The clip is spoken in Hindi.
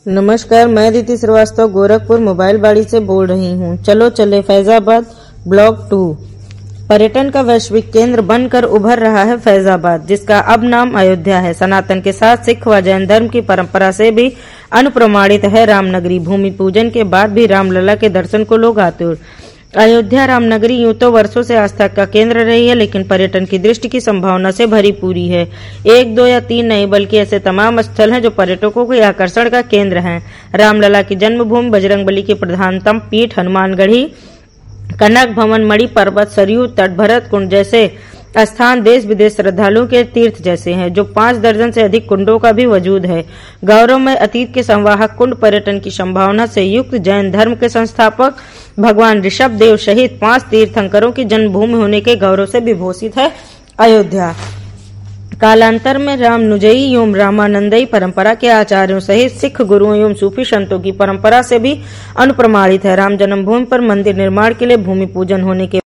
नमस्कार, मैं दीदी श्रीवास्तव गोरखपुर मोबाइल बाड़ी से बोल रही हूँ। चलो चले फैजाबाद ब्लॉक 2। पर्यटन का वैश्विक केंद्र बनकर उभर रहा है फैजाबाद, जिसका अब नाम अयोध्या है। सनातन के साथ सिख व जैन धर्म की परंपरा से भी अनुप्रमाणित है रामनगरी। भूमि पूजन के बाद भी रामलला के दर्शन को लोग आतुर। अयोध्या रामनगरी यूं तो वर्षों से आस्था का केंद्र रही है, लेकिन पर्यटन की दृष्टि की संभावना से भरी पूरी है। 1, 2 या 3 नहीं, बल्कि ऐसे तमाम स्थल हैं जो पर्यटकों के आकर्षण का केंद्र हैं। रामलला की जन्मभूमि, बजरंगबली की प्रधानतम पीठ हनुमानगढ़ी, कनक भवन, मणि पर्वत, सरयू तट, भरत कुंड जैसे स्थान देश विदेश श्रद्धालुओं के तीर्थ जैसे हैं, जो 5 दर्जन से अधिक कुंडों का भी वजूद है। गौरवमय अतीत के संवाहक कुंड पर्यटन की संभावना से युक्त, जैन धर्म के संस्थापक भगवान ऋषभ देव सहित 5 तीर्थंकरों की जन्मभूमि होने के गौरव से विभूषित है अयोध्या। कालांतर में रामनुजयी एवं रामानंदयी परंपरा के आचार्यों सहित सिख गुरुओं एवं सूफी संतों की परंपरा से भी अनुप्रमाणित है। राम जन्मभूमि पर मंदिर निर्माण के लिए भूमि पूजन होने के